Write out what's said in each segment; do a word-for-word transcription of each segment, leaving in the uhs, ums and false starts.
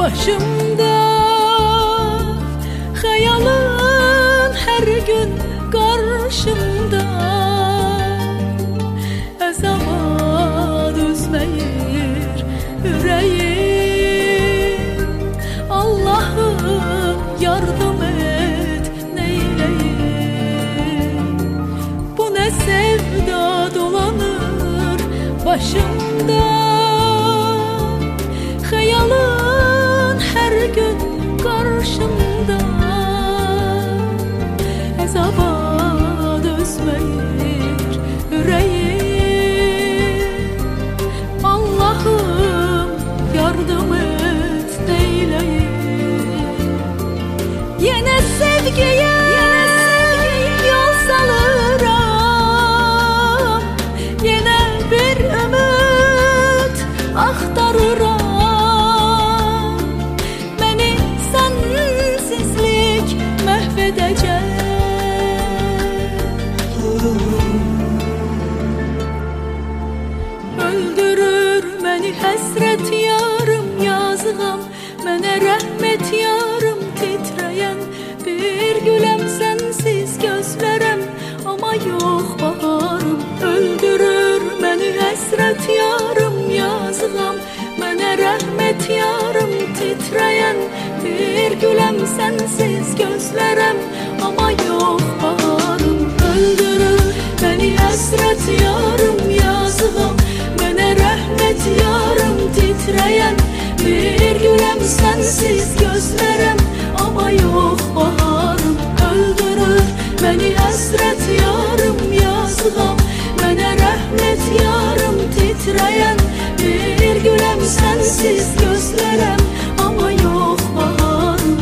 başımda. Hayalın her gün karşımda. Əzaba düzməyir ürəyim. Allah'ım yardım et, neyleyim? Bu ne sevda dolanır başımda. Hayalın her gün karşımda. Əzaba düzməyir ürəyim. Allah'ım yardım et, neyleyim? Yine sevgiye yol salıram. Yine bir ümit axtarıram. Beni sensizlik məhvedəcək. Öldürür məni həsrət yarım yazığam. Mənə rəhmət yarım titrəyən. Bir güləm sənsiz gözlərəm, ama yox baharım. Öldürür məni həsrət yarım yazığam. Mənə rəhmət yarım titrəyən. Bir güləm sənsiz gözlərəm, ama yox baharım. Öldürür məni həsrət yarım yazığam. Mənə rəhmət yarım titrəyən. Bir güləm sənsiz gözlərəm, ama yox baharım. Öldürür məni həsrət yarım yazığam. Mənə rəhmət yarım titrəyən. Bir güləm sənsiz gözlərəm, ama yox baharım.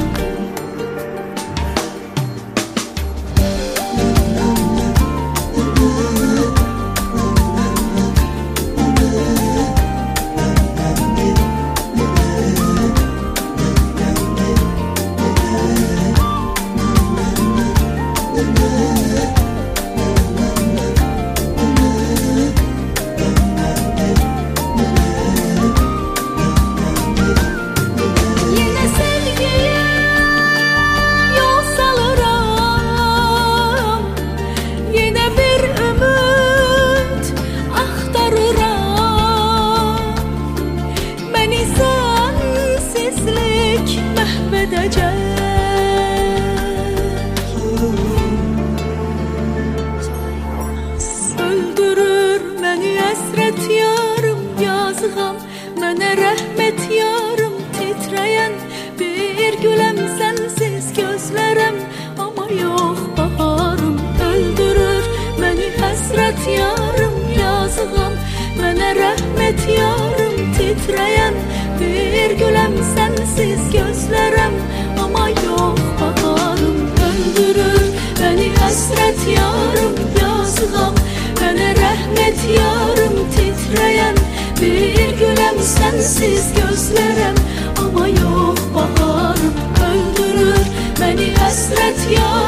Öldürür məni həsrət yarım yazığam. Mənə rəhmət yarım titrəyən. Bir güləm sənsiz gözlərəm, ama yox baharım. Öldürür məni həsrət yarım yazığam. Mənə rəhmət yarım titrəyən. Bir güləm sənsiz gözlərəm, ama yox baharım. Öldürür məni həsrət yarım yazığam. Mənə rəhmət yarım titrəyən. Bir güləm sənsiz gözlərəm, ama yox baharım. Öldürür məni həsrət yarım